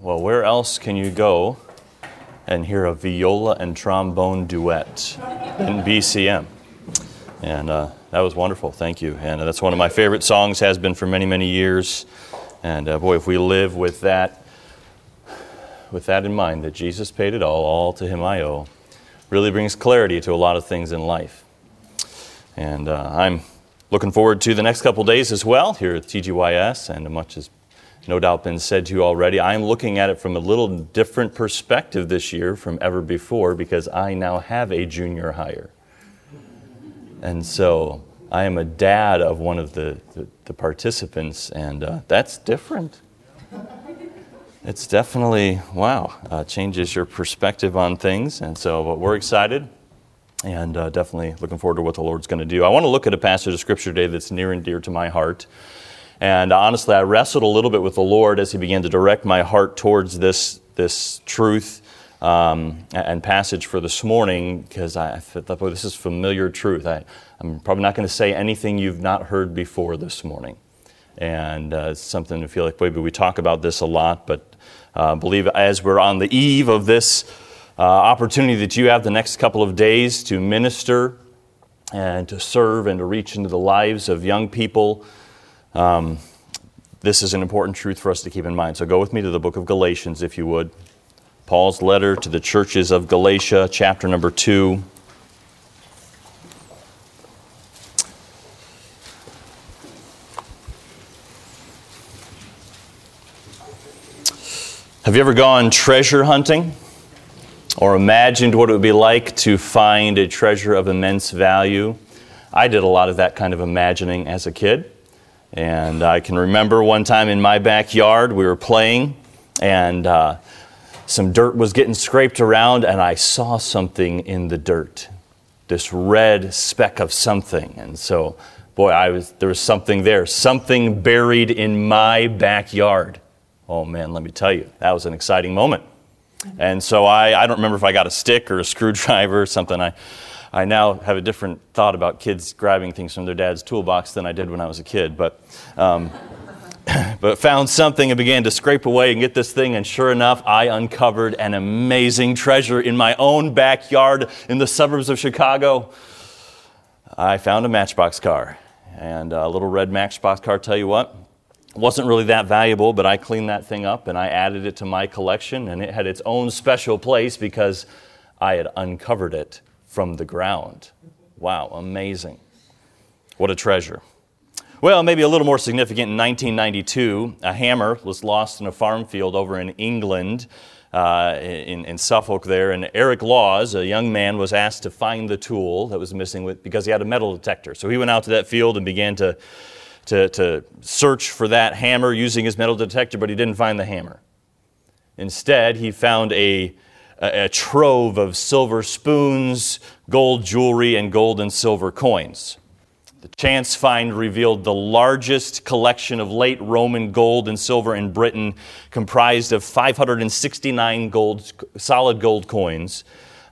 Well, where else can you go and hear a viola and trombone duet in BCM? And that was wonderful. Thank you. And that's one of my favorite songs, has been for many, many years. And boy, if we live with that in mind, that Jesus paid it all to Him I owe, really brings clarity to a lot of things in life. And I'm looking forward to the next couple days as well here at TGYS, and much has no doubt been said to you already. I'm looking at it from a little different perspective this year from ever before, because I now have a junior hire. And so I am a dad of one of the participants, and that's different. It's definitely, changes your perspective on things. And so we're excited and definitely looking forward to what the Lord's going to do. I want to look at a passage of Scripture today that's near and dear to my heart. And honestly, I wrestled a little bit with the Lord as He began to direct my heart towards this truth and passage for this morning, because I thought, boy, this is familiar truth. I'm probably not going to say anything you've not heard before this morning. And it's something to feel like maybe we talk about this a lot, but I believe as we're on the eve of this opportunity that you have the next couple of days to minister and to serve and to reach into the lives of young people, this is an important truth for us to keep in mind. So go with me to the book of Galatians, if you would. Paul's letter to the churches of Galatia, chapter number 2. Have you ever gone treasure hunting or imagined what it would be like to find a treasure of immense value? I did a lot of that kind of imagining as a kid. And I can remember one time in my backyard, we were playing, and some dirt was getting scraped around, and I saw something in the dirt, this red speck of something. And so, boy, there was something there, something buried in my backyard. Oh man, let me tell you, that was an exciting moment. And so I don't remember if I got a stick or a screwdriver or something. I now have a different thought about kids grabbing things from their dad's toolbox than I did when I was a kid. But found something and began to scrape away and get this thing. And sure enough, I uncovered an amazing treasure in my own backyard in the suburbs of Chicago. I found a Matchbox car. And a little red Matchbox car, tell you what, wasn't really that valuable, but I cleaned that thing up and I added it to my collection. And it had its own special place because I had uncovered it from the ground. Wow, amazing. What a treasure. Well, maybe a little more significant, in 1992, a hammer was lost in a farm field over in England, in Suffolk there, and Eric Laws, a young man, was asked to find the tool that was missing because he had a metal detector. So he went out to that field and began to search for that hammer using his metal detector, but he didn't find the hammer. Instead, he found a trove of silver spoons, gold jewelry, and gold and silver coins. The chance find revealed the largest collection of late Roman gold and silver in Britain, comprised of 569 solid gold coins,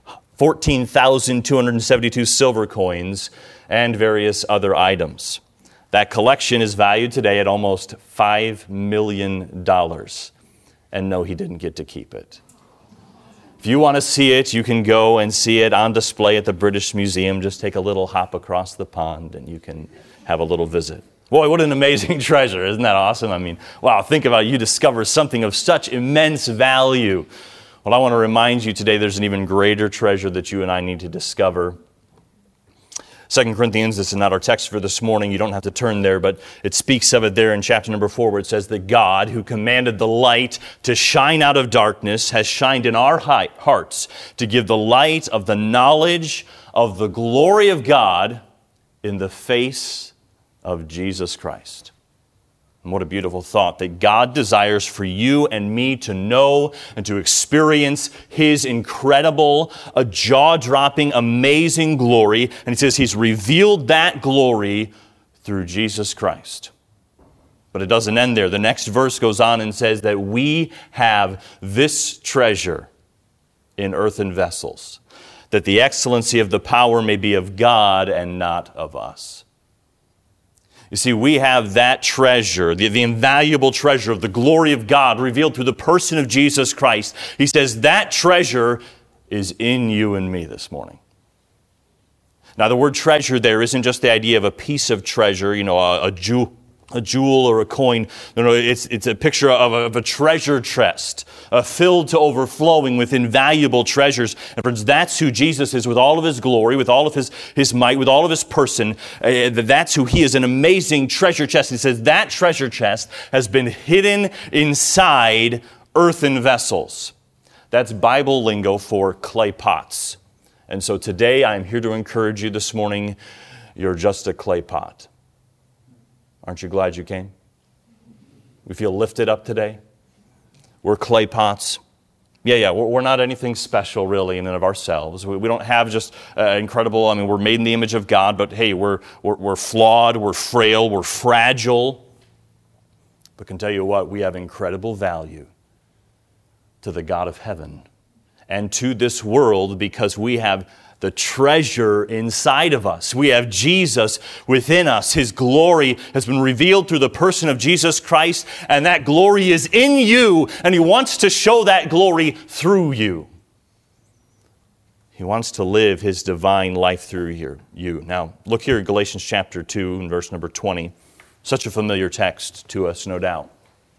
14,272 silver coins, and various other items. That collection is valued today at almost $5 million. And no, he didn't get to keep it. If you want to see it, you can go and see it on display at the British Museum. Just take a little hop across the pond and you can have a little visit. Boy, what an amazing treasure. Isn't that awesome? I mean, wow, think about it. You discover something of such immense value. Well, I want to remind you today there's an even greater treasure that you and I need to discover. 2 Corinthians, this is not our text for this morning. You don't have to turn there, but it speaks of it there in chapter number 4, where it says that God, who commanded the light to shine out of darkness, has shined in our hearts to give the light of the knowledge of the glory of God in the face of Jesus Christ. And what a beautiful thought that God desires for you and me to know and to experience His incredible, jaw-dropping, amazing glory. And He says He's revealed that glory through Jesus Christ. But it doesn't end there. The next verse goes on and says that we have this treasure in earthen vessels, that the excellency of the power may be of God and not of us. You see, we have that treasure, the invaluable treasure of the glory of God revealed through the person of Jesus Christ. He says that treasure is in you and me this morning. Now, the word treasure there isn't just the idea of a piece of treasure, a jewel or a coin. No, it's a picture of a treasure chest, filled to overflowing with invaluable treasures. And friends, that's who Jesus is with all of His glory, with all of His might, with all of His person. That's who He is, an amazing treasure chest. He says that treasure chest has been hidden inside earthen vessels. That's Bible lingo for clay pots. And so today I'm here to encourage you this morning, you're just a clay pot. Aren't you glad you came? We feel lifted up today. We're clay pots. We're not anything special really in and of ourselves. We don't have just incredible, we're made in the image of God, but hey, we're flawed, we're frail, we're fragile. But can tell you what, we have incredible value to the God of heaven and to this world because we have the treasure inside of us. We have Jesus within us. His glory has been revealed through the person of Jesus Christ, and that glory is in you, and He wants to show that glory through you. He wants to live His divine life through you. Now, look here at Galatians chapter 2 and verse number 20. Such a familiar text to us, no doubt.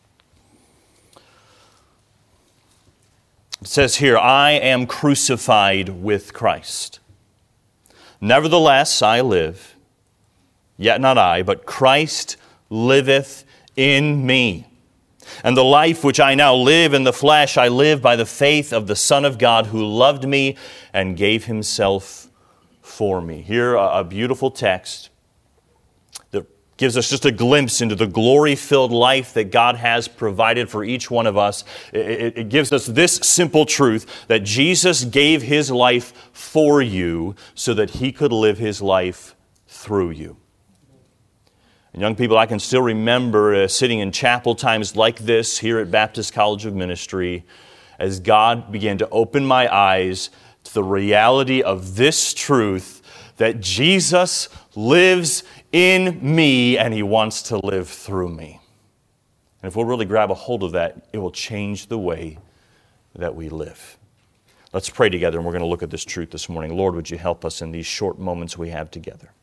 It says here, I am crucified with Christ. Nevertheless, I live, yet not I, but Christ liveth in me. And the life which I now live in the flesh, I live by the faith of the Son of God who loved me and gave Himself for me. Here, a beautiful text that gives us just a glimpse into the glory-filled life that God has provided for each one of us. It gives us this simple truth that Jesus gave His life for you so that He could live His life through you. And young people, I can still remember sitting in chapel times like this here at Baptist College of Ministry as God began to open my eyes to the reality of this truth that Jesus lives in me and He wants to live through me. And if we'll really grab a hold of that, it will change the way that we live. Let's pray together, and we're going to look at this truth this morning. Lord, would You help us in these short moments we have together?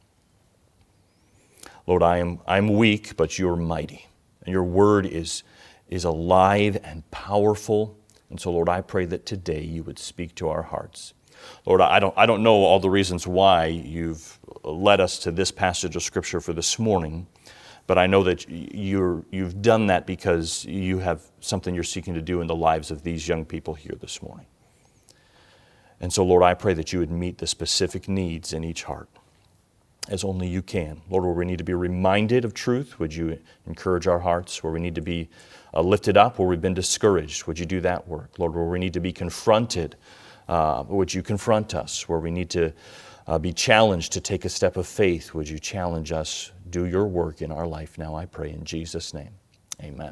Lord, I'm weak, but You're mighty, and Your word is alive and powerful. And so, Lord, I pray that today You would speak to our hearts. Lord, I don't know all the reasons why You've led us to this passage of Scripture for this morning, but I know that You've done that because You have something You're seeking to do in the lives of these young people here this morning. And so, Lord, I pray that You would meet the specific needs in each heart, as only You can. Lord, where we need to be reminded of truth, would You encourage our hearts? Where we need to be lifted up, where we've been discouraged, would You do that work? Lord, where we need to be confronted, would You confront us? Where we need to be challenged to take a step of faith, would You challenge us? Do Your work in our life now, I pray in Jesus' name. Amen.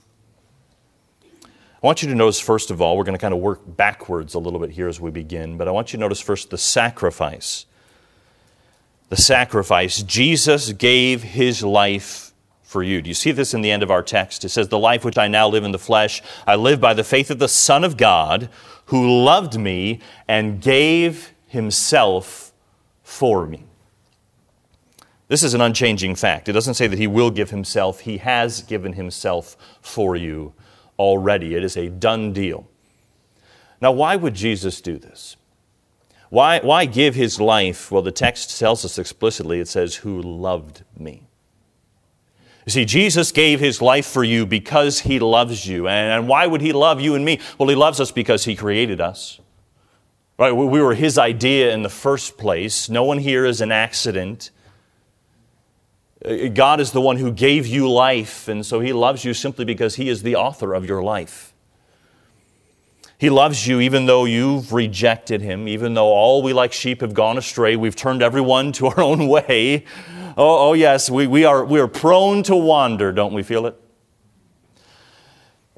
I want you to notice, first of all, we're going to kind of work backwards a little bit here as we begin, but I want you to notice first the sacrifice. The sacrifice. Jesus gave His life for you. Do you see this in the end of our text? It says, the life which I now live in the flesh, I live by the faith of the Son of God, who loved me and gave Himself for me. This is an unchanging fact. It doesn't say that He will give Himself. He has given Himself for you already. It is a done deal. Now, why would Jesus do this? Why give His life? Well, the text tells us explicitly, it says, who loved me. You see, Jesus gave His life for you because He loves you. And why would He love you and me? Well, He loves us because He created us. Right? We were His idea in the first place. No one here is an accident. God is the one who gave you life, and so He loves you simply because He is the author of your life. He loves you even though you've rejected Him, even though all we like sheep have gone astray. We've turned everyone to our own way. Oh yes, we are prone to wander, don't we feel it?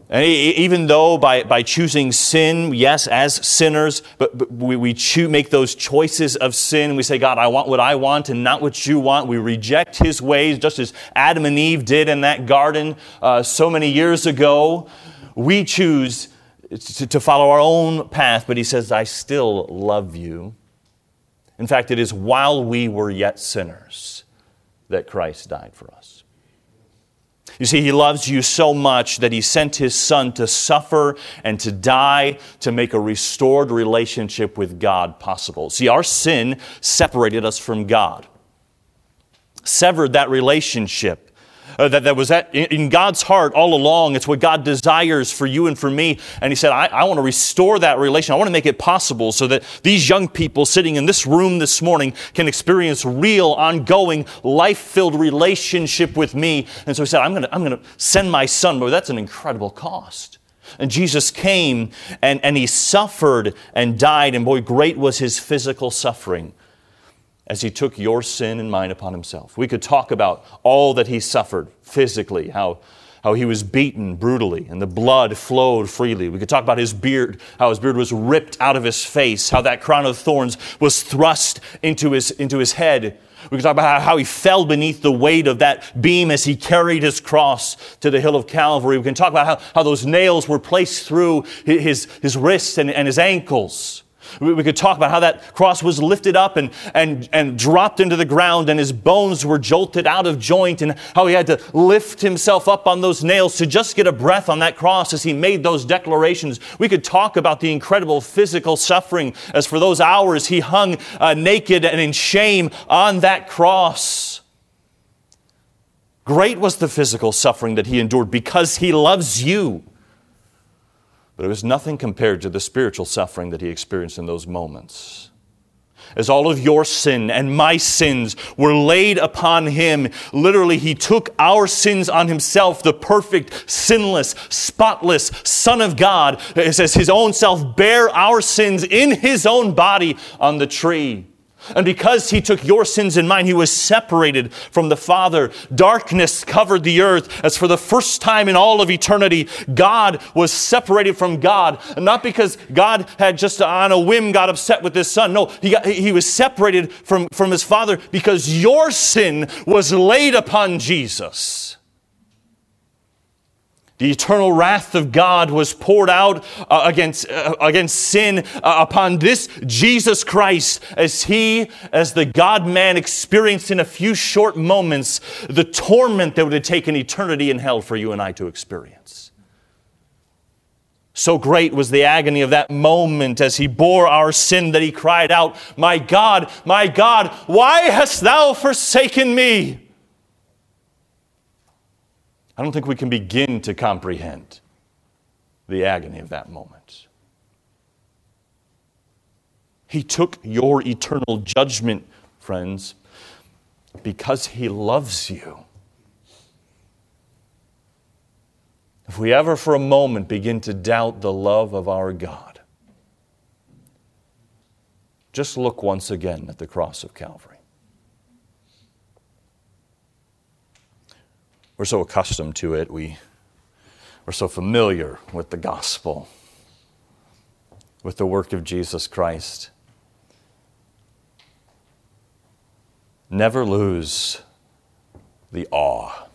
And even though by choosing sin, yes, as sinners, but we make those choices of sin. We say, God, I want what I want and not what you want. We reject his ways, just as Adam and Eve did in that garden so many years ago. We choose to follow our own path, but he says, I still love you. In fact, it is while we were yet sinners that Christ died for us. You see, he loves you so much that he sent his Son to suffer and to die to make a restored relationship with God possible. See, our sin separated us from God, severed that relationship. That was in God's heart all along. It's what God desires for you and for me. And he said, I want to restore that relation. I want to make it possible so that these young people sitting in this room this morning can experience real, ongoing, life-filled relationship with me. And so he said, I'm going to send my Son. But that's an incredible cost. And Jesus came and he suffered and died. And boy, great was his physical suffering as he took your sin and mine upon himself. We could talk about all that he suffered physically, how he was beaten brutally and the blood flowed freely. We could talk about his beard, how his beard was ripped out of his face, how that crown of thorns was thrust into his head. We could talk about how he fell beneath the weight of that beam as he carried his cross to the hill of Calvary. We can talk about how those nails were placed through his wrists and his ankles. We could talk about how that cross was lifted up and dropped into the ground and his bones were jolted out of joint, and how he had to lift himself up on those nails to just get a breath on that cross as he made those declarations. We could talk about the incredible physical suffering as for those hours he hung naked and in shame on that cross. Great was the physical suffering that he endured because he loves you. But it was nothing compared to the spiritual suffering that he experienced in those moments. As all of your sin and my sins were laid upon him, literally he took our sins on himself, the perfect, sinless, spotless Son of God. It says his own self bare our sins in his own body on the tree. And because he took your sins and mine, he was separated from the Father. Darkness covered the earth as for the first time in all of eternity, God was separated from God. And not because God had just on a whim got upset with his Son. No, he was separated from his Father because your sin was laid upon Jesus. The eternal wrath of God was poured out against sin upon this Jesus Christ as the God-man, experienced in a few short moments the torment that would have taken eternity in hell for you and I to experience. So great was the agony of that moment as he bore our sin that he cried out, my God, why hast thou forsaken me?" I don't think we can begin to comprehend the agony of that moment. He took your eternal judgment, friends, because he loves you. If we ever for a moment begin to doubt the love of our God, just look once again at the cross of Calvary. We're so accustomed to it. We're so familiar with the gospel, with the work of Jesus Christ. Never lose the awe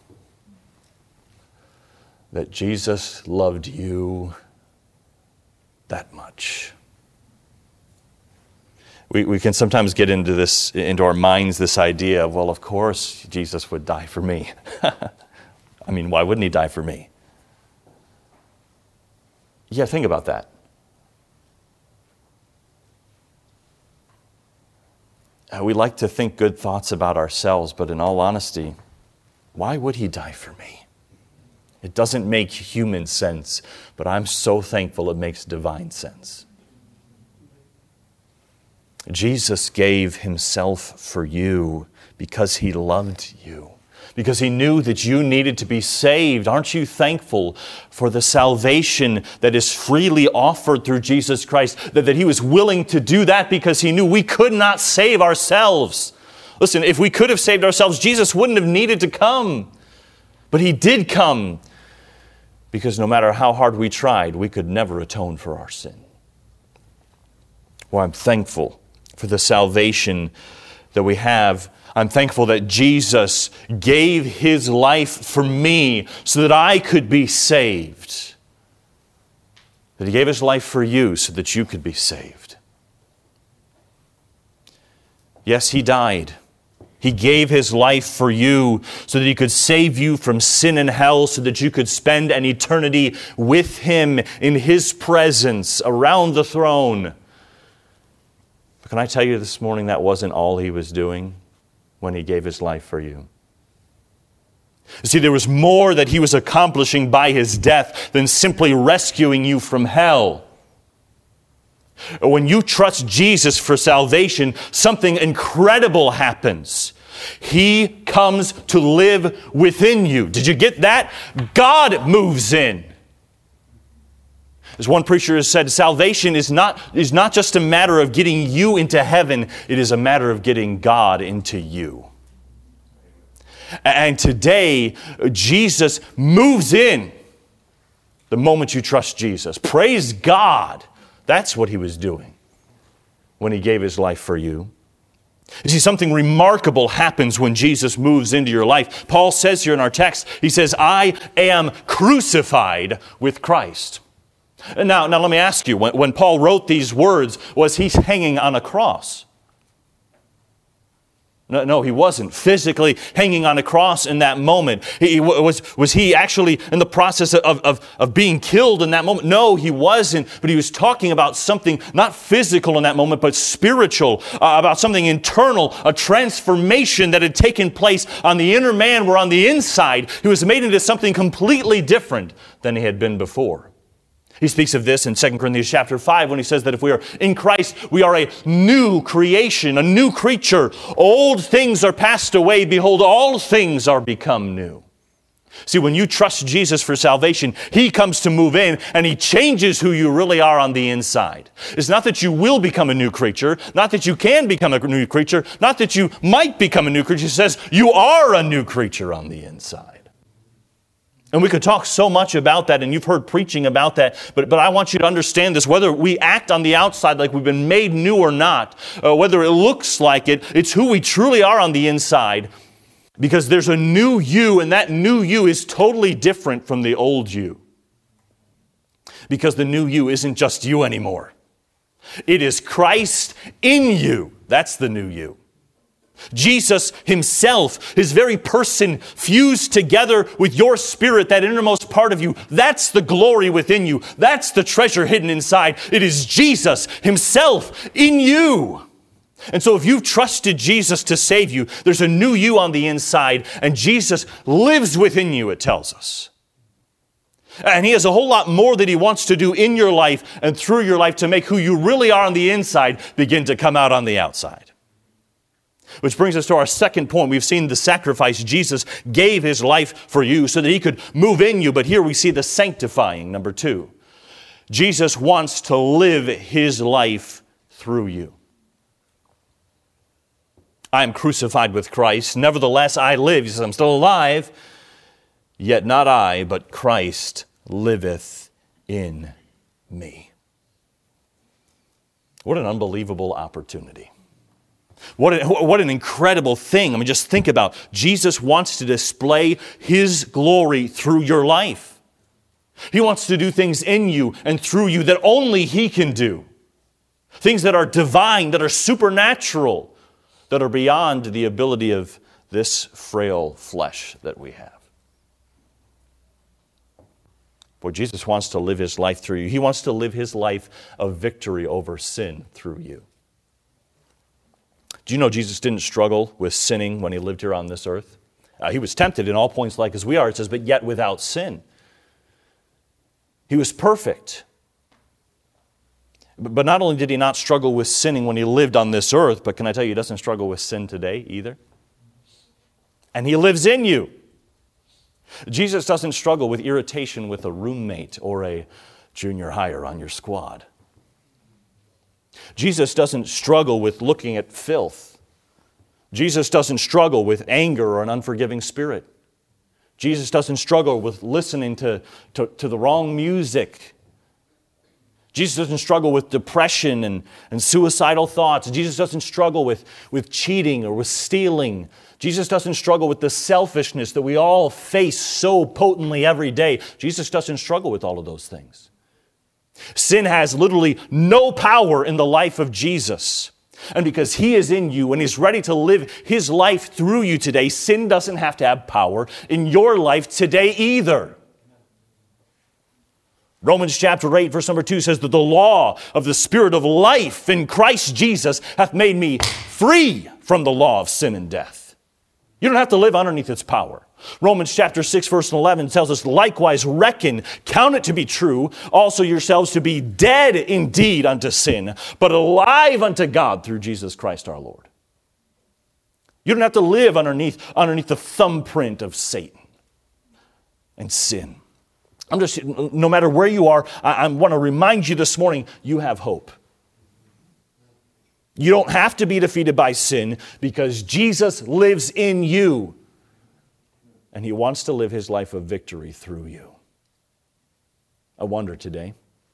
that Jesus loved you that much. We can sometimes get into our minds this idea of, well, of course Jesus would die for me. I mean, why wouldn't he die for me? Yeah, think about that. We like to think good thoughts about ourselves, but in all honesty, why would he die for me? It doesn't make human sense, but I'm so thankful it makes divine sense. Jesus gave himself for you because he loved you, because he knew that you needed to be saved. Aren't you thankful for the salvation that is freely offered through Jesus Christ, that he was willing to do that because he knew we could not save ourselves? Listen, if we could have saved ourselves, Jesus wouldn't have needed to come. But he did come Because no matter how hard we tried, we could never atone for our sin. Well, I'm thankful for the salvation that we have. I'm thankful that Jesus gave His life for me so that I could be saved. That He gave His life for you so that you could be saved. Yes, He died. He gave His life for you so that He could save you from sin and hell, so that you could spend an eternity with Him in His presence around the throne. But can I tell you this morning, that wasn't all He was doing when He gave His life for you. You see, there was more that He was accomplishing by His death than simply rescuing you from hell. When you trust Jesus for salvation, something incredible happens. He comes to live within you. Did you get that? God moves in. As one preacher has said, salvation is not just a matter of getting you into heaven, it is a matter of getting God into you. And today, Jesus moves in the moment you trust Jesus. Praise God. That's what He was doing when He gave His life for you. You see, something remarkable happens when Jesus moves into your life. Paul says here in our text, he says, I am crucified with Christ. Now let me ask you, when Paul wrote these words, was he hanging on a cross? No, he wasn't physically hanging on a cross in that moment. Was he actually in the process of being killed in that moment? No, he wasn't. But he was talking about something not physical in that moment, but spiritual, about something internal, a transformation that had taken place on the inner man, where on the inside he was made into something completely different than he had been before. He speaks of this in 2 Corinthians chapter 5 when he says that if we are in Christ, we are a new creation, a new creature. Old things are passed away. Behold, all things are become new. See, when you trust Jesus for salvation, He comes to move in and He changes who you really are on the inside. It's not that you will become a new creature, not that you can become a new creature, not that you might become a new creature. It says you are a new creature on the inside. And we could talk so much about that, and you've heard preaching about that, but I want you to understand this. Whether we act on the outside like we've been made new or not, whether it looks like it, it's who we truly are on the inside, because there's a new you, and that new you is totally different from the old you. Because the new you isn't just you anymore. It is Christ in you. That's the new you. Jesus Himself, His very person fused together with your spirit, that innermost part of you. That's the glory within you. That's the treasure hidden inside. It is Jesus Himself in you. And so if you've trusted Jesus to save you, there's a new you on the inside, and Jesus lives within you, it tells us. And He has a whole lot more that He wants to do in your life and through your life to make who you really are on the inside begin to come out on the outside. Which brings us to our second point. We've seen the sacrifice. Jesus gave His life for you so that He could move in you. But here we see the sanctifying, number 2. Jesus wants to live His life through you. I am crucified with Christ. Nevertheless, I live. He says, I'm still alive. Yet not I, but Christ liveth in me. What an unbelievable opportunity. What an incredible thing. I mean, just think about Jesus wants to display His glory through your life. He wants to do things in you and through you that only He can do. Things that are divine, that are supernatural, that are beyond the ability of this frail flesh that we have. Boy, Jesus wants to live His life through you. He wants to live His life of victory over sin through you. Do you know Jesus didn't struggle with sinning when He lived here on this earth? He was tempted in all points like as we are, it says, but yet without sin. He was perfect. But not only did He not struggle with sinning when He lived on this earth, but can I tell you, He doesn't struggle with sin today either? And He lives in you. Jesus doesn't struggle with irritation with a roommate or a junior hire on your squad. Jesus doesn't struggle with looking at filth. Jesus doesn't struggle with anger or an unforgiving spirit. Jesus doesn't struggle with listening to the wrong music. Jesus doesn't struggle with depression and suicidal thoughts. Jesus doesn't struggle with cheating or with stealing. Jesus doesn't struggle with the selfishness that we all face so potently every day. Jesus doesn't struggle with all of those things. Sin has literally no power in the life of Jesus. And because He is in you and He's ready to live His life through you today, sin doesn't have to have power in your life today either. Romans chapter 8, verse number 2 says that the law of the Spirit of life in Christ Jesus hath made me free from the law of sin and death. You don't have to live underneath its power. Romans chapter 6, verse 11 tells us, likewise reckon, count it to be true, also yourselves to be dead indeed unto sin, but alive unto God through Jesus Christ our Lord. You don't have to live underneath the thumbprint of Satan and sin. No matter where you are, I want to remind you this morning, you have hope. You don't have to be defeated by sin because Jesus lives in you. And He wants to live His life of victory through you. I wonder today,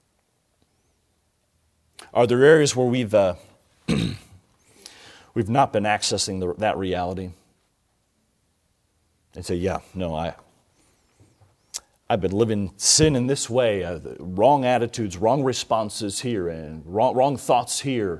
are there areas where we've not been accessing that reality? And say, yeah, no, I've been living sin in this way, wrong attitudes, wrong responses here, and wrong thoughts here.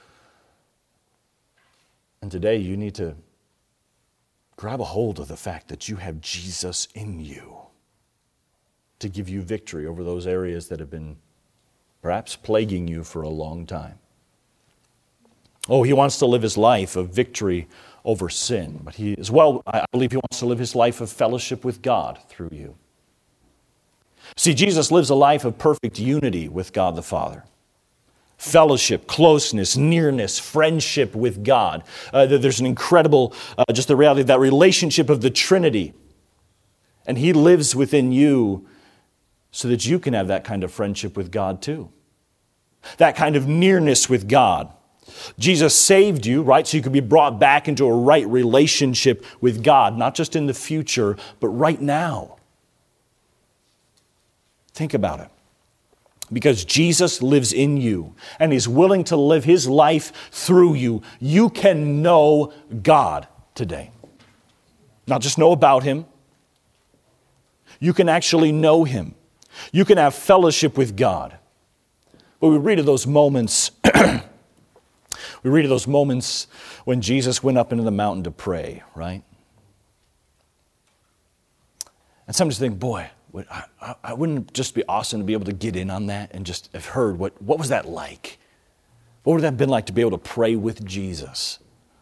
And today you need to grab a hold of the fact that you have Jesus in you to give you victory over those areas that have been perhaps plaguing you for a long time. Oh, He wants to live His life of victory over sin, but He as well, I believe He wants to live His life of fellowship with God through you. See, Jesus lives a life of perfect unity with God the Father. Fellowship, closeness, nearness, friendship with God. There's an incredible, just the reality of that relationship of the Trinity. And He lives within you so that you can have that kind of friendship with God too. That kind of nearness with God. Jesus saved you, right, so you could be brought back into a right relationship with God, not just in the future, but right now. Think about it. Because Jesus lives in you and He's willing to live His life through you, you can know God today. Not just know about Him. You can actually know Him. You can have fellowship with God. But we read of those moments, when Jesus went up into the mountain to pray, right? And some just think, boy, I wouldn't it just be awesome to be able to get in on that and just have heard what was that like? What would that have been like to be able to pray with Jesus?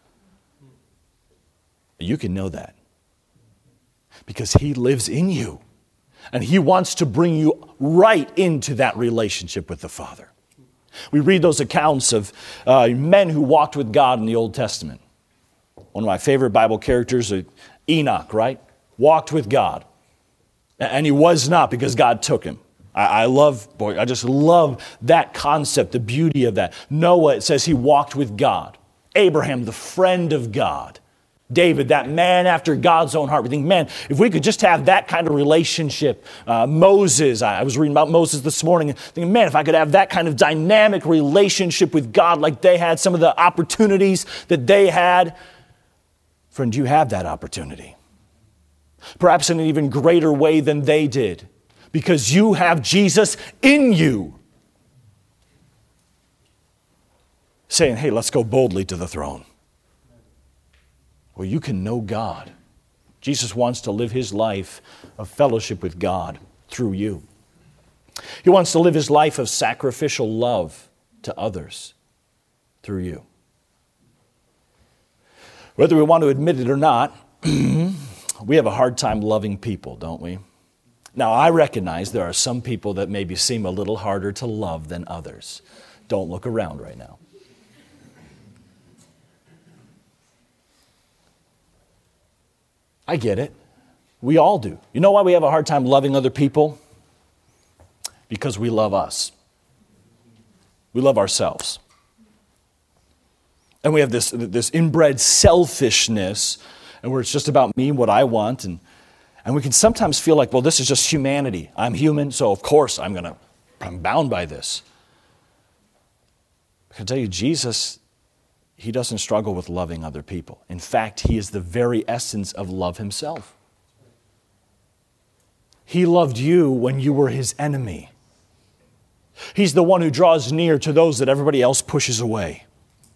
You can know that because He lives in you and He wants to bring you right into that relationship with the Father. We read those accounts of men who walked with God in the Old Testament. One of my favorite Bible characters, Enoch, right? Walked with God. And he was not because God took him. I just love that concept, the beauty of that. Noah, it says he walked with God. Abraham, the friend of God. David, that man after God's own heart. We think, man, if we could just have that kind of relationship. Moses, I was reading about Moses this morning and thinking, man, if I could have that kind of dynamic relationship with God like they had, some of the opportunities that they had. Friend, you have that opportunity. Perhaps in an even greater way than they did. Because you have Jesus in you. Saying, hey, let's go boldly to the throne. Well, you can know God. Jesus wants to live His life of fellowship with God through you. He wants to live His life of sacrificial love to others through you. Whether we want to admit it or not, we have a hard time loving people, don't we? Now, I recognize there are some people that maybe seem a little harder to love than others. Don't look around right now. I get it. We all do. You know why we have a hard time loving other people? Because we love us. We love ourselves. And we have this inbred selfishness, and where it's just about me, what I want. And And we can sometimes feel like, well, this is just humanity. I'm human, so of course I'm bound by this. I can tell you, Jesus, he doesn't struggle with loving other people. In fact, he is the very essence of love himself. He loved you when you were his enemy. He's the one who draws near to those that everybody else pushes away.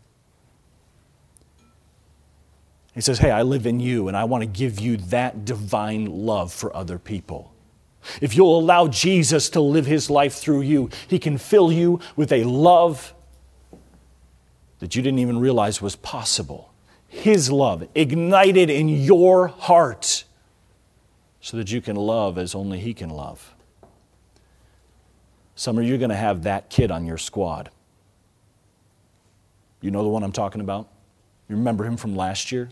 He says, hey, I live in you, and I want to give you that divine love for other people. If you'll allow Jesus to live his life through you, he can fill you with a love that you didn't even realize was possible. His love ignited in your heart so that you can love as only he can love. Some of you are going to have that kid on your squad. You know the one I'm talking about? You remember him from last year?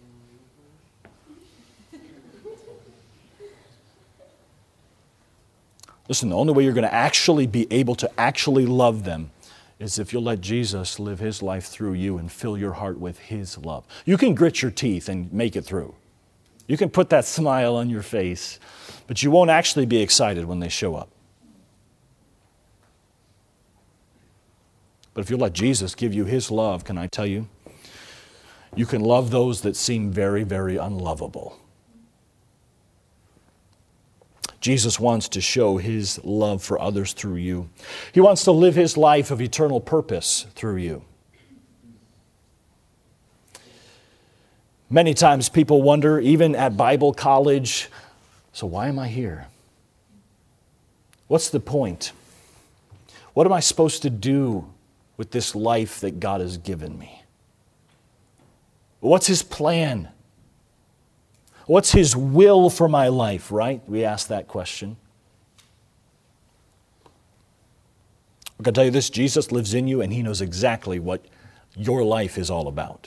Listen, the only way you're going to actually be able to actually love them is if you'll let Jesus live his life through you and fill your heart with his love. You can grit your teeth and make it through. You can put that smile on your face, but you won't actually be excited when they show up. But if you'll let Jesus give you his love, can I tell you, you can love those that seem very, very unlovable. Jesus wants to show his love for others through you. He wants to live his life of eternal purpose through you. Many times people wonder, even at Bible college, so why am I here? What's the point? What am I supposed to do with this life that God has given me? What's his plan? What's his will for my life, right? We ask that question. I can tell you this, Jesus lives in you and he knows exactly what your life is all about.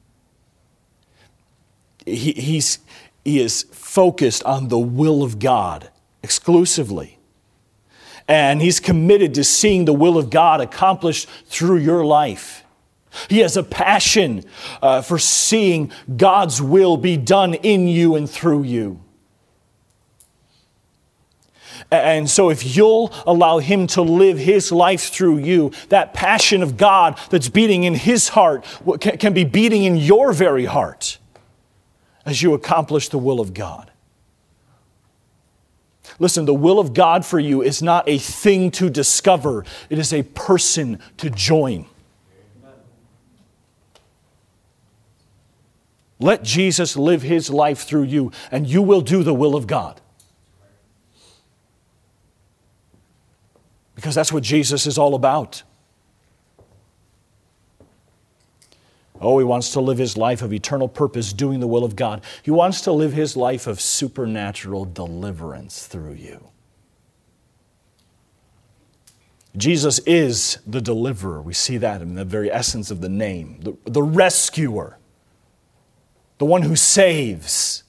He is focused on the will of God exclusively. And he's committed to seeing the will of God accomplished through your life. He has a passion for seeing God's will be done in you and through you. And so if you'll allow him to live his life through you, that passion of God that's beating in his heart can be beating in your very heart as you accomplish the will of God. Listen, the will of God for you is not a thing to discover. It is a person to join. Let Jesus live his life through you, and you will do the will of God. Because that's what Jesus is all about. Oh, he wants to live his life of eternal purpose, doing the will of God. He wants to live his life of supernatural deliverance through you. Jesus is the deliverer. We see that in the very essence of the name. The rescuer. The one who saves.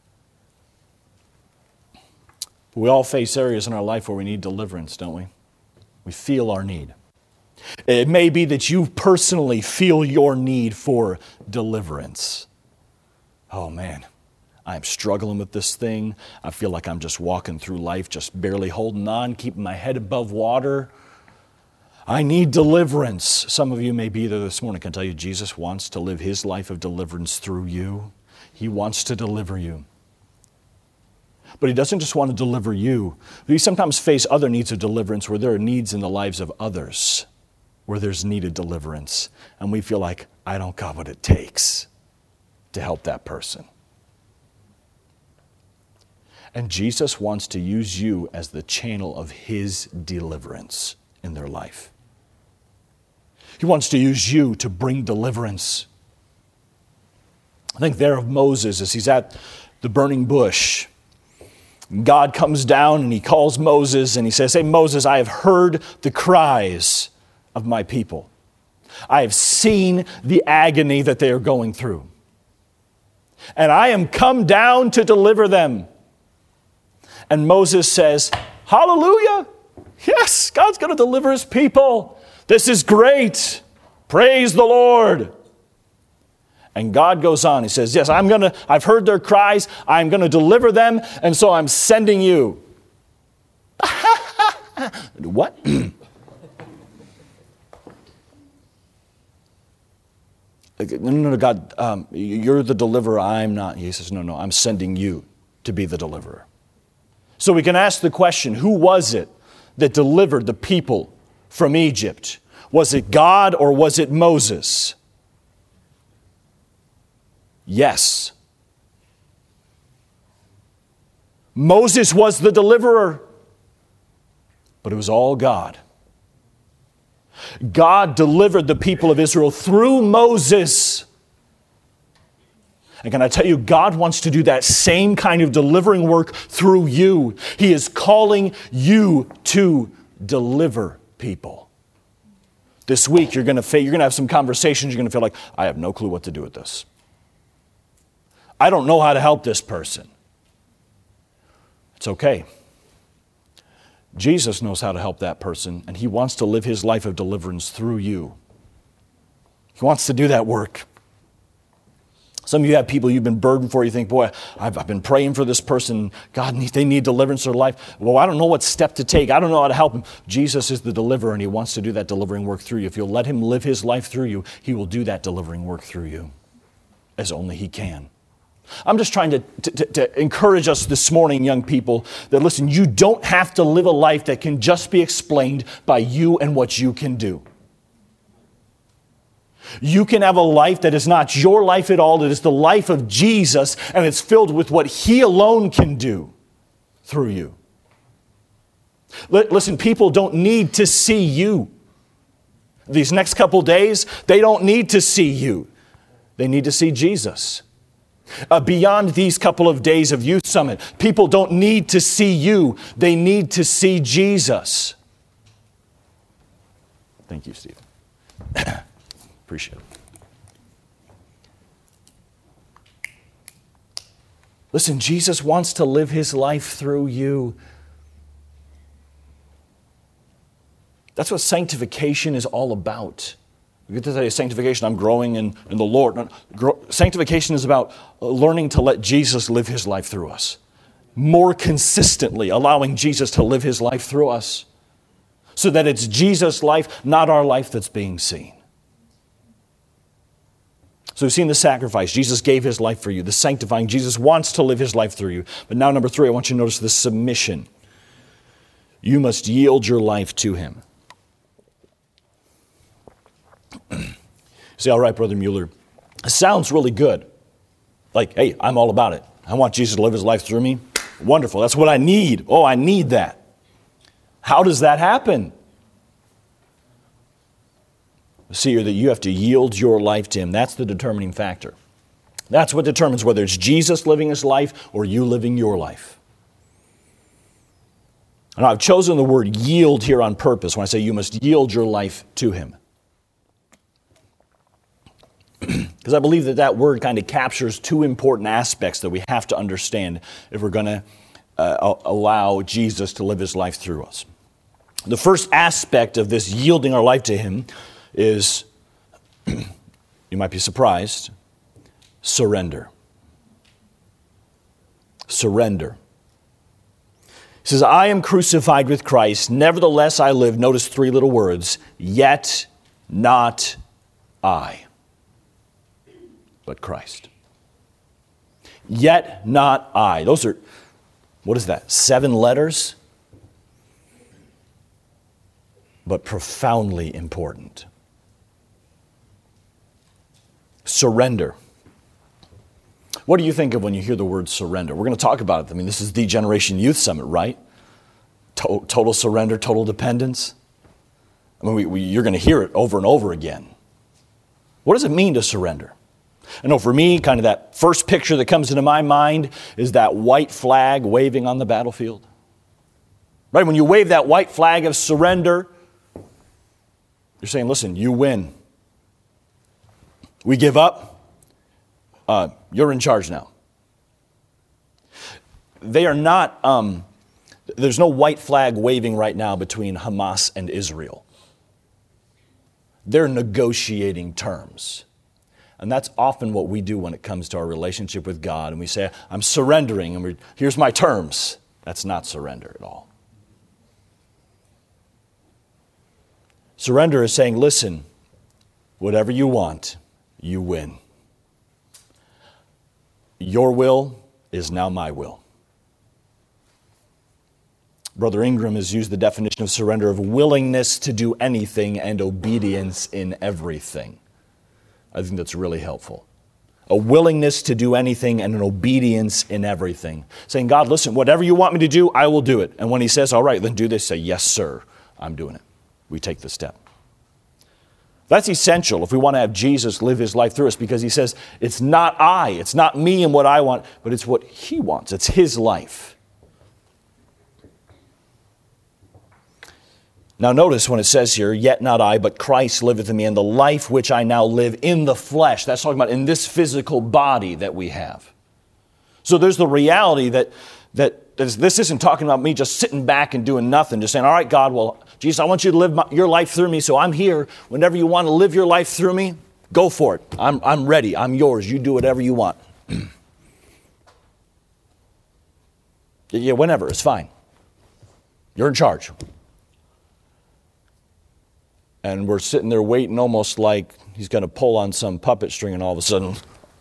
We all face areas in our life where we need deliverance, don't we? We feel our need. It may be that you personally feel your need for deliverance. Oh man, I'm struggling with this thing. I feel like I'm just walking through life, just barely holding on, keeping my head above water. I need deliverance. Some of you may be there this morning. I can tell you Jesus wants to live his life of deliverance through you. He wants to deliver you. But he doesn't just want to deliver you. We sometimes face other needs of deliverance where there are needs in the lives of others, where there's needed deliverance. And we feel like, I don't got what it takes to help that person. And Jesus wants to use you as the channel of his deliverance in their life. He wants to use you to bring deliverance. I think there of Moses as he's at the burning bush. God comes down and he calls Moses and he says, hey Moses, I have heard the cries of my people. I have seen the agony that they are going through. And I am come down to deliver them. And Moses says, hallelujah. Yes, God's going to deliver his people. This is great. Praise the Lord. And God goes on, he says, yes, I've heard their cries, I'm going to deliver them, and so I'm sending you. What? No, God, you're the deliverer, I'm not. He says, no, I'm sending you to be the deliverer. So we can ask the question, who was it that delivered the people from Egypt? Was it God or was it Moses? Yes. Moses was the deliverer, but it was all God. God delivered the people of Israel through Moses. And can I tell you, God wants to do that same kind of delivering work through you. He is calling you to deliver people. This week, you're going to have some conversations. You're going to feel like, I have no clue what to do with this. I don't know how to help this person. It's okay. Jesus knows how to help that person, and He wants to live His life of deliverance through you. He wants to do that work. Some of you have people you've been burdened for. You think, boy, I've been praying for this person. God, they need deliverance in their life. Well, I don't know what step to take. I don't know how to help them. Jesus is the deliverer, and He wants to do that delivering work through you. If you'll let Him live His life through you, He will do that delivering work through you as only He can. I'm just trying to encourage us this morning, young people, that listen, you don't have to live a life that can just be explained by you and what you can do. You can have a life that is not your life at all, that is the life of Jesus, and it's filled with what He alone can do through you. Listen, people don't need to see you. These next couple days, they don't need to see you. They need to see Jesus. Beyond these couple of days of Youth Summit, people don't need to see you. They need to see Jesus. Thank you, Stephen. Appreciate it. Listen, Jesus wants to live His life through you. That's what sanctification is all about. We get to say sanctification, I'm growing in the Lord. Sanctification is about learning to let Jesus live His life through us. More consistently allowing Jesus to live His life through us. So that it's Jesus' life, not our life, that's being seen. So we've seen the sacrifice. Jesus gave His life for you. The sanctifying. Jesus wants to live His life through you. But now number 3, I want you to notice the submission. You must yield your life to Him. Say, all right, Brother Mueller, it sounds really good. Like, hey, I'm all about it. I want Jesus to live His life through me. Wonderful. That's what I need. Oh, I need that. How does that happen? See, that you have to yield your life to Him. That's the determining factor. That's what determines whether it's Jesus living His life or you living your life. And I've chosen the word yield here on purpose when I say you must yield your life to Him. Because I believe that word kind of captures two important aspects that we have to understand if we're going to allow Jesus to live His life through us. The first aspect of this yielding our life to Him is, you might be surprised, surrender. Surrender. He says, I am crucified with Christ, nevertheless I live. Notice 3 little words, yet not I, but Christ. Yet not I. Those are, what is that, 7 letters? But profoundly important. Surrender. What do you think of when you hear the word surrender? We're going to talk about it. I mean, this is the Generation Youth Summit, right? Total surrender, total dependence. I mean, you're going to hear it over and over again. What does it mean to surrender? I know for me, kind of that first picture that comes into my mind is that white flag waving on the battlefield. Right? When you wave that white flag of surrender, you're saying, listen, you win. We give up. You're in charge now. They are not, there's no white flag waving right now between Hamas and Israel. They're negotiating terms. And that's often what we do when it comes to our relationship with God. And we say, I'm surrendering, and here's my terms. That's not surrender at all. Surrender is saying, listen, whatever you want, you win. Your will is now my will. Brother Ingram has used the definition of surrender of willingness to do anything and obedience in everything. I think that's really helpful. A willingness to do anything and an obedience in everything. Saying, God, listen, whatever you want me to do, I will do it. And when he says, all right, then do this, say, yes, sir, I'm doing it. We take the step. That's essential if we want to have Jesus live his life through us, because he says, it's not I, it's not me and what I want, but it's what he wants. It's his life. Now notice when it says here, yet not I, but Christ liveth in me, and the life which I now live in the flesh. That's talking about in this physical body that we have. So there's the reality that this isn't talking about me just sitting back and doing nothing, just saying, all right, God, well, Jesus, I want you to live your life through me, so I'm here. Whenever you want to live your life through me, go for it. I'm ready. I'm yours. You do whatever you want. Yeah, whenever. It's fine. You're in charge. And we're sitting there waiting almost like he's going to pull on some puppet string, and all of a sudden,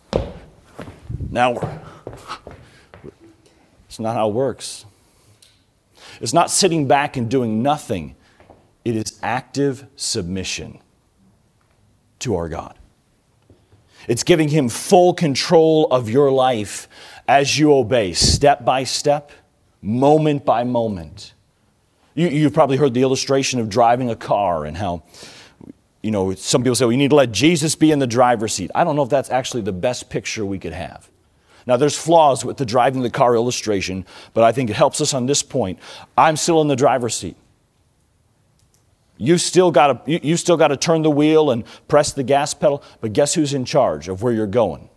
it's not how it works. It's not sitting back and doing nothing. It is active submission to our God. It's giving him full control of your life as you obey, step by step, moment by moment. You've probably heard the illustration of driving a car and how, some people say, well, you need to let Jesus be in the driver's seat. I don't know if that's actually the best picture we could have. Now, there's flaws with the driving the car illustration, but I think it helps us on this point. I'm still in the driver's seat. You still got to turn the wheel and press the gas pedal, but guess who's in charge of where you're going?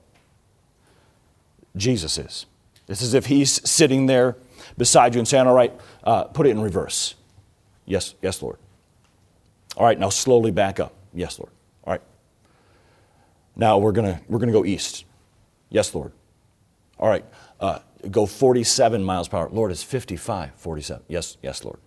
Jesus is. It's as if he's sitting there beside you and saying, all right, put it in reverse. Yes, Lord. All right, now slowly back up. Yes, Lord. All right. Now we're gonna go east. Yes, Lord. All right, go 47 miles per hour. Lord, it's 55, 47. Yes, Lord.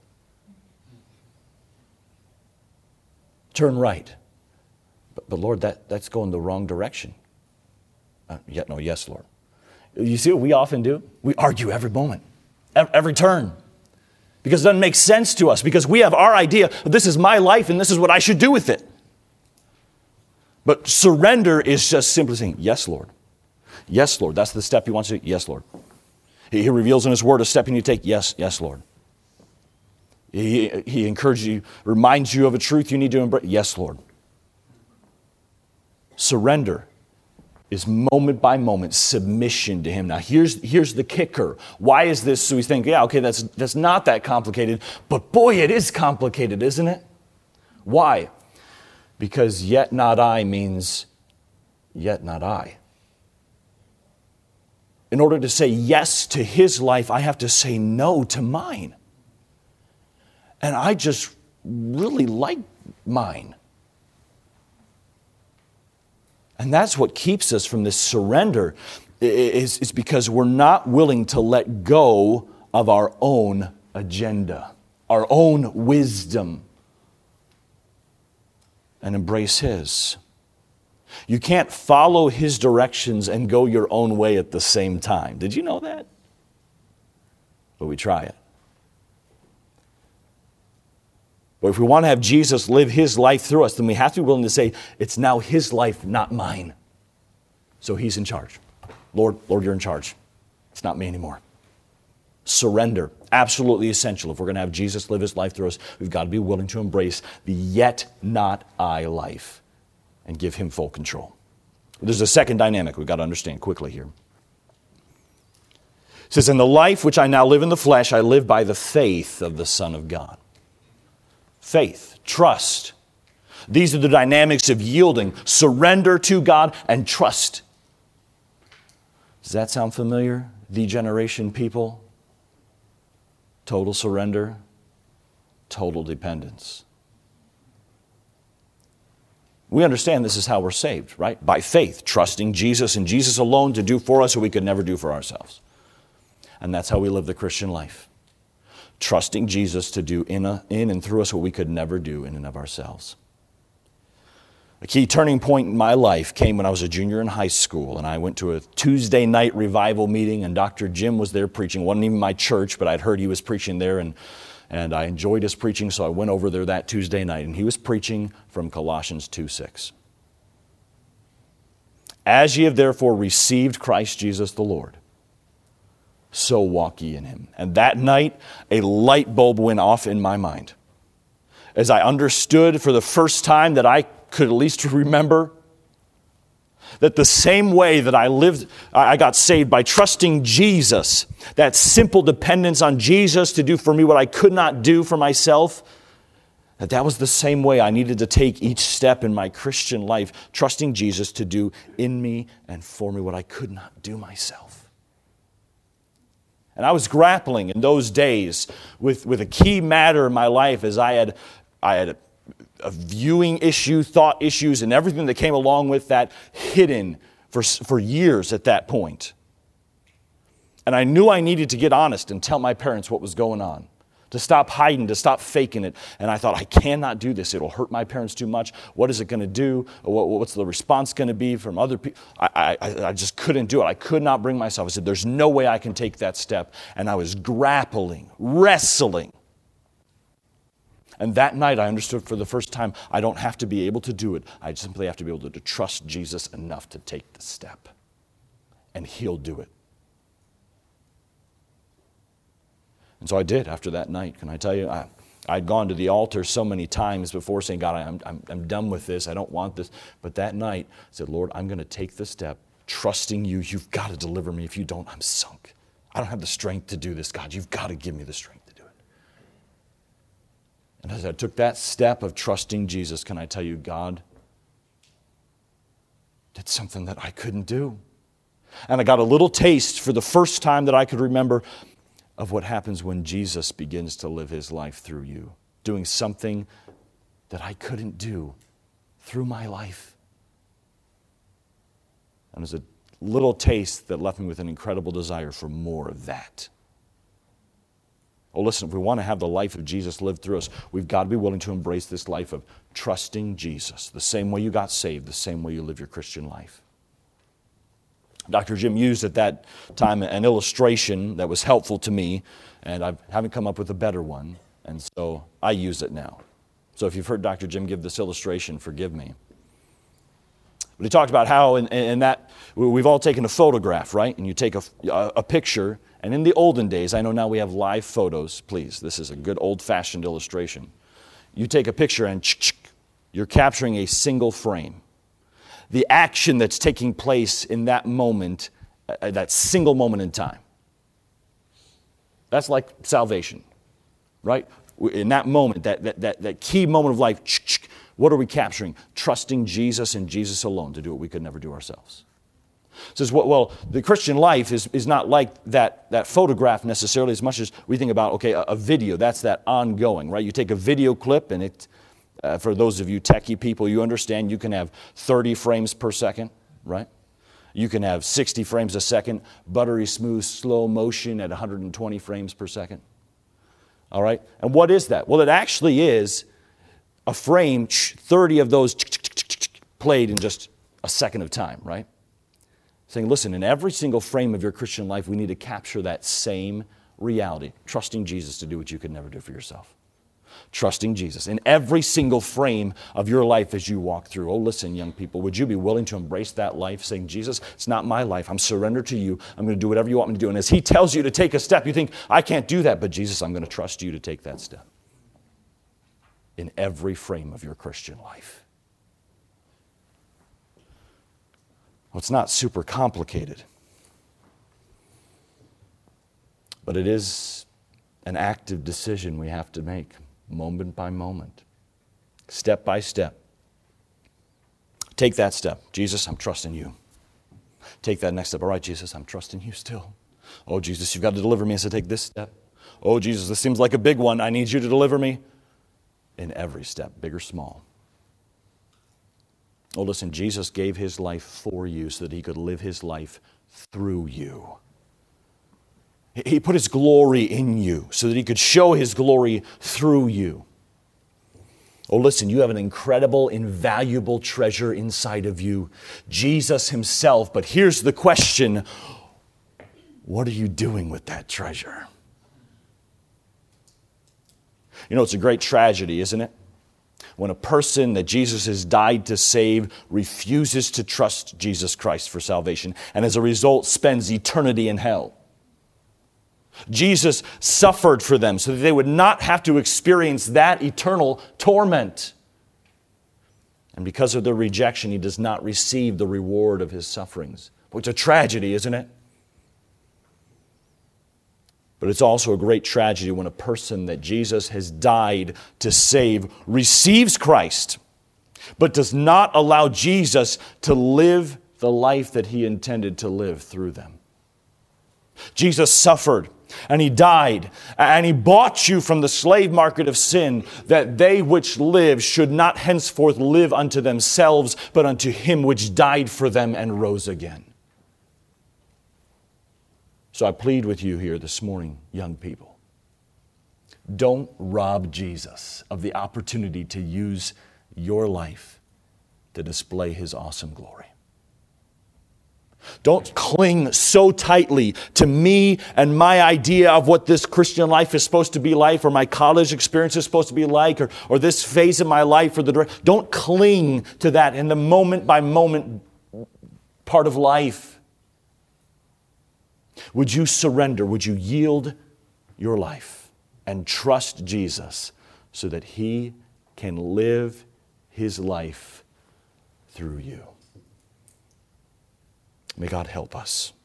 Turn right. But Lord, that's going the wrong direction. Yes, Lord. You see what we often do? We argue every moment, every turn. Because it doesn't make sense to us. Because we have our idea, this is my life and this is what I should do with it. But surrender is just simply saying, yes, Lord. Yes, Lord. That's the step he wants to take. Yes, Lord. He reveals in his word a step you need to take. Yes, Lord. He encourages you, reminds you of a truth you need to embrace. Yes, Lord. Surrender is moment by moment submission to him. Now, here's the kicker. Why is this? So we think, that's not that complicated. But boy, it is complicated, isn't it? Why? Because yet not I means yet not I. In order to say yes to his life, I have to say no to mine. And I just really like mine. And that's what keeps us from this surrender, is because we're not willing to let go of our own agenda, our own wisdom, and embrace his. You can't follow his directions and go your own way at the same time. Did you know that? But we try it. But if we want to have Jesus live his life through us, then we have to be willing to say, it's now his life, not mine. So he's in charge. Lord, you're in charge. It's not me anymore. Surrender, absolutely essential. If we're going to have Jesus live his life through us, we've got to be willing to embrace the yet not I life and give him full control. There's a second dynamic we've got to understand quickly here. It says, in the life which I now live in the flesh, I live by the faith of the Son of God. Faith, trust. These are the dynamics of yielding, surrender to God, and trust. Does that sound familiar? The generation people? Total surrender, total dependence. We understand this is how we're saved, right? By faith, trusting Jesus and Jesus alone to do for us what we could never do for ourselves. And that's how we live the Christian life. Trusting Jesus to do in and through us what we could never do in and of ourselves. A key turning point in my life came when I was a junior in high school, and I went to a Tuesday night revival meeting, and Dr. Jim was there preaching. It wasn't even my church, but I'd heard he was preaching there, and I enjoyed his preaching, so I went over there that Tuesday night, and he was preaching from Colossians 2:6. As ye have therefore received Christ Jesus the Lord, so walk ye in him. And that night, a light bulb went off in my mind. As I understood for the first time that I could at least remember that the same way that I got saved by trusting Jesus, that simple dependence on Jesus to do for me what I could not do for myself, that was the same way I needed to take each step in my Christian life, trusting Jesus to do in me and for me what I could not do myself. And I was grappling in those days with a key matter in my life, as I had a viewing issue, thought issues, and everything that came along with that hidden for years at that point. And I knew I needed to get honest and tell my parents what was going on, to stop hiding, to stop faking it. And I thought, I cannot do this. It'll hurt my parents too much. What is it going to do? What's the response going to be from other people? I just couldn't do it. I could not bring myself. I said, there's no way I can take that step. And I was grappling, wrestling. And that night I understood for the first time, I don't have to be able to do it. I simply have to be able to trust Jesus enough to take the step. And he'll do it. And so I did after that night. Can I tell you, I'd gone to the altar so many times before saying, God, I'm done with this. I don't want this. But that night I said, Lord, I'm going to take the step, trusting you. You've got to deliver me. If you don't, I'm sunk. I don't have the strength to do this, God. You've got to give me the strength. And as I took that step of trusting Jesus, can I tell you, God did something that I couldn't do. And I got a little taste for the first time that I could remember of what happens when Jesus begins to live his life through you, doing something that I couldn't do through my life. And it was a little taste that left me with an incredible desire for more of that. Oh, listen, if we want to have the life of Jesus lived through us, we've got to be willing to embrace this life of trusting Jesus, the same way you got saved, the same way you live your Christian life. Dr. Jim used at that time an illustration that was helpful to me, and I haven't come up with a better one, and so I use it now. So if you've heard Dr. Jim give this illustration, forgive me. But he talked about how in that we've all taken a photograph, right? And you take a picture. And in the olden days, I know now we have live photos. Please, this is a good old-fashioned illustration. You take a picture and you're capturing a single frame. The action that's taking place in that moment, that single moment in time. That's like salvation, right? In that moment, that key moment of life, what are we capturing? Trusting Jesus and Jesus alone to do what we could never do ourselves. It says, well, the Christian life is not like that photograph necessarily, as much as we think about, okay, a video, that's that ongoing, right? You take a video clip, and it, for those of you techie people, you understand you can have 30 frames per second, right? You can have 60 frames a second, buttery smooth, slow motion at 120 frames per second. All right? And what is that? Well, it actually is a frame, 30 of those played in just a second of time, right? Saying, listen, in every single frame of your Christian life, we need to capture that same reality, trusting Jesus to do what you could never do for yourself. Trusting Jesus in every single frame of your life as you walk through. Oh, listen, young people, would you be willing to embrace that life, saying, Jesus, it's not my life. I'm surrendered to you. I'm going to do whatever you want me to do. And as he tells you to take a step, you think, I can't do that. But Jesus, I'm going to trust you to take that step in every frame of your Christian life. Well, it's not super complicated, but it is an active decision we have to make, moment by moment, step by step. Take that step. Jesus, I'm trusting you. Take that next step. All right, Jesus, I'm trusting you still. Oh, Jesus, you've got to deliver me. So take this step. Oh, Jesus, this seems like a big one. I need you to deliver me. In every step, big or small. Oh, listen, Jesus gave his life for you so that he could live his life through you. He put his glory in you so that he could show his glory through you. Oh, listen, you have an incredible, invaluable treasure inside of you, Jesus himself. But here's the question: what are you doing with that treasure? You know, it's a great tragedy, isn't it? When a person that Jesus has died to save refuses to trust Jesus Christ for salvation, and as a result spends eternity in hell. Jesus suffered for them so that they would not have to experience that eternal torment. And because of their rejection, he does not receive the reward of his sufferings. It's a tragedy, isn't it? But it's also a great tragedy when a person that Jesus has died to save receives Christ, but does not allow Jesus to live the life that he intended to live through them. Jesus suffered and he died and he bought you from the slave market of sin, that they which live should not henceforth live unto themselves, but unto him which died for them and rose again. So I plead with you here this morning, young people. Don't rob Jesus of the opportunity to use your life to display his awesome glory. Don't cling so tightly to me and my idea of what this Christian life is supposed to be like, or my college experience is supposed to be like, or this phase of my life, or don't cling to that in the moment by moment part of life. Would you surrender? Would you yield your life and trust Jesus so that he can live his life through you? May God help us.